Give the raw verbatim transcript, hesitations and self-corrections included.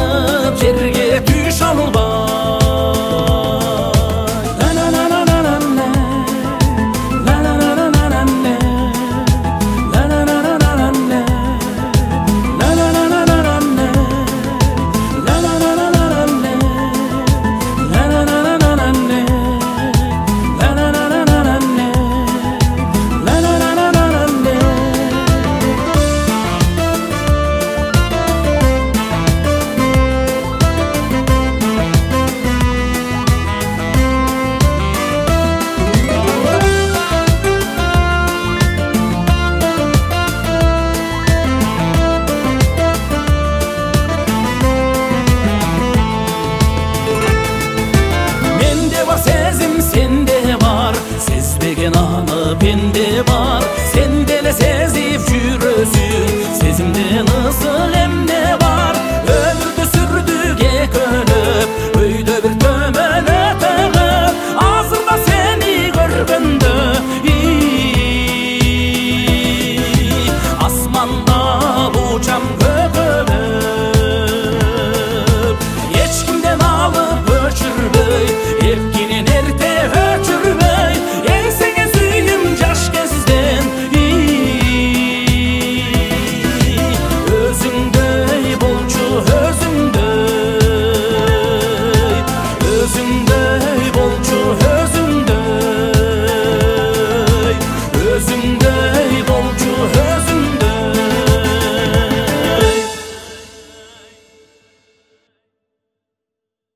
аңып жерге түш албай. Bende var, sen de sezip жүрөсүң. Сезимден ысык эмне бар, өмүрдү сүрдүк экөөлөп, өйдө бир төмөнөт эгип. Азыр да сени көргөндө асманда учам көкөлөп. Эч кимден алып өчүрбөй